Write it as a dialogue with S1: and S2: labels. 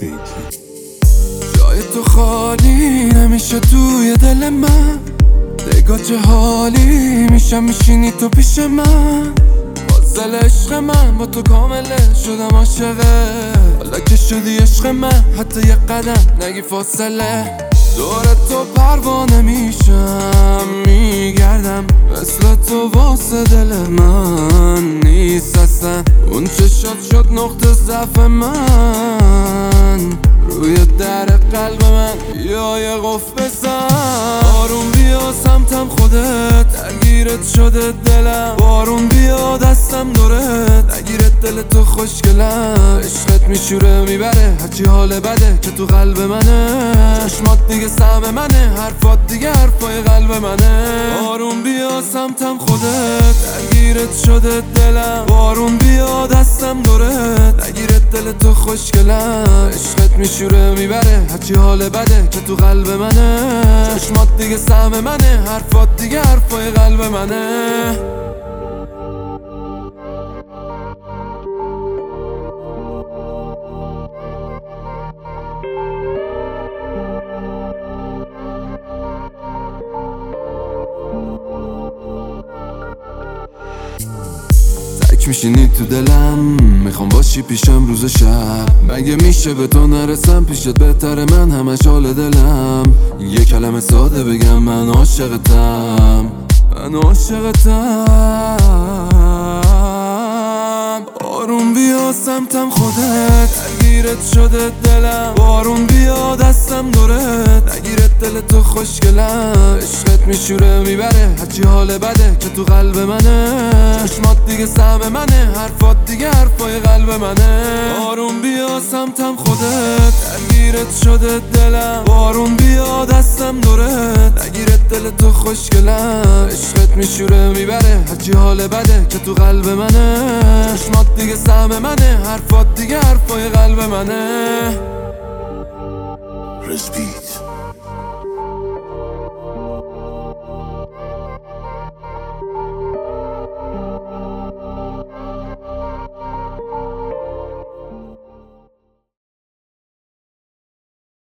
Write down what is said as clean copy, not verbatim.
S1: جای تو خالی نمیشه توی دل من، نگاه چه حالی میشم میشینی تو پیش من. فاصله عشق من با تو کامله شدم عاشقه، حالا که شدی عشق من حتی یه قدم نگی فاصله. دور تو پروانه میشم میگردم، مثل تو واسه دل من نیست اصلا. اون چه شد نقطه ضعف من، روی در قلب من بیا یه قفل بزن. بارون بیا سمتم خودت، درگیرت شده دلم. بارون بیا دستم دورت، نگیرت دل تو خوشگلم. عشقت میشوره میبره هرچی حال بده که تو قلب منه. چشمات دیگه سهم منه، حرفات دیگه حرفای قلب منه. بارون بیا سمتم خودت، درگیرت شده دلم. بارون بیا دستم دورت، نگیرت دل تو خوشگلم. عشقت میشوره میبره هرچی حال بده که تو قلب منه. چشمات دیگه سهم منه، حرفات دیگه حرفای قلب منه. تک میشینی تو دلم، میخوام باشی پیشم روز و شب. مگه میشه به تو نرسم پیشت بهتره من همش حال دلم. یه کلمه ساده بگم من عاشقتم، من عاشقتم. بارون بیا سمتم خودت، درگیرت شده دلم. بارون بیا دستم دورت، نگیرت دل تو خوشگلم. عشقت میشوره میبره هرچی حال بده که تو قلب منه. چشمات دیگه سهم منه، حرفات دیگه حرفای قلب منه. بارون بیا سمتم خودت، درگیرت شده دلم. بارون بیا دستم دورت، نگیرت دل تو خوشگلم. عشقت میشوره میبره هرچی حال بده که تو قلب منه. چشمات دیگه سهم منه، حرفات دیگه حرفای قلب منه.
S2: Repeat.